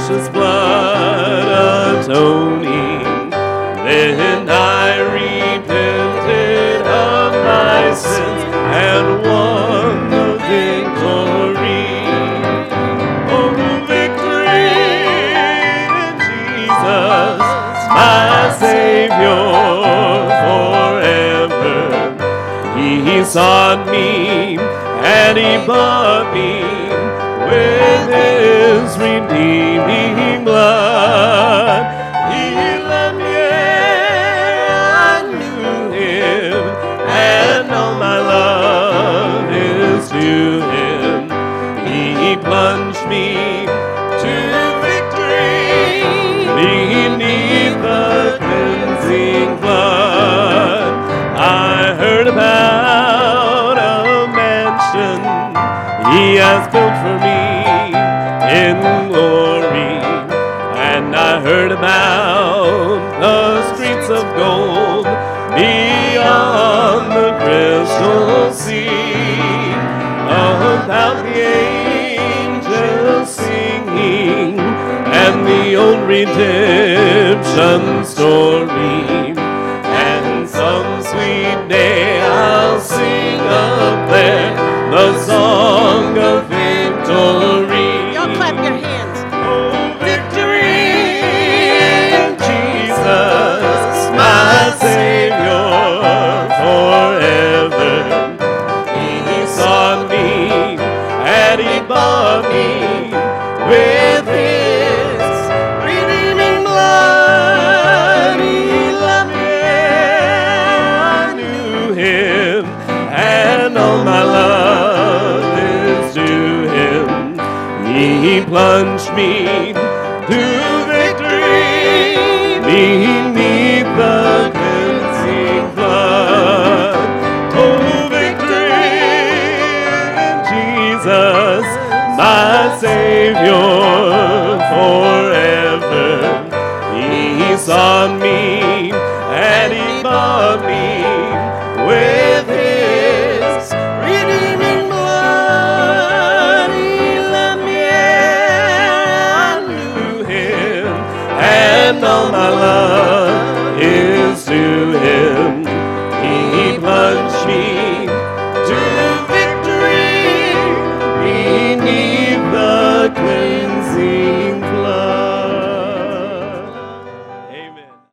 precious blood atoning. Then I repented of my sins and won the victory. Oh, victory in Jesus, my Savior forever. He sought me and He bought me with His redeeming blood. He loved me, I knew Him, and all my love is to Him. He plunged me to victory beneath the cleansing flood. I heard about a mansion He has built for me in glory, and I heard about the streets of gold beyond the crystal sea, about the angels singing and the old redemption story. And some sweet day I'll sing up there the song of victory. Y'all clap your hands. Oh, victory in Jesus, my Savior forever. He sought me and He bought me with His redeeming blood. He loved me, I knew Him, and all my love is to Him. He plunged me to victory beneath the cleansing flood. Oh, victory in Jesus, my Savior forever. He sought me and He bought me with His redeeming blood. He loved me, I knew Him, and all my love is to Him. He plunged me